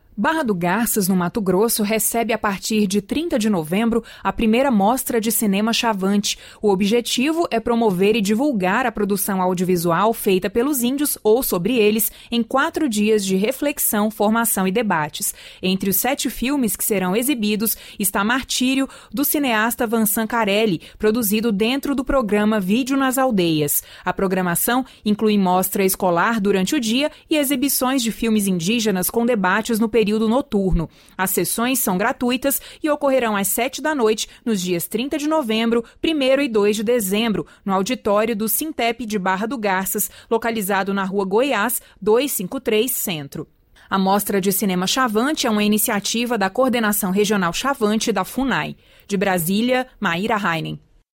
Barra do Garças, no Mato Grosso, recebe a partir de 30 de novembro a primeira mostra de cinema Chavante. O objetivo é promover e divulgar a produção audiovisual feita pelos índios ou sobre eles em 4 dias de reflexão, formação e debates. Entre os 7 filmes que serão exibidos está Martírio, do cineasta Vansan Carelli, produzido dentro do programa Vídeo nas Aldeias. A programação inclui mostra escolar durante o dia e exibições de filmes indígenas com debates no período noturno. As sessões são gratuitas e ocorrerão às 7 da noite nos dias 30 de novembro, 1º e 2 de dezembro, no auditório do Sintep de Barra do Garças, localizado na Rua Goiás, 253, Centro. A Mostra de Cinema Chavante é uma iniciativa da Coordenação Regional Chavante da FUNAI. De Brasília, Maíra Heinen.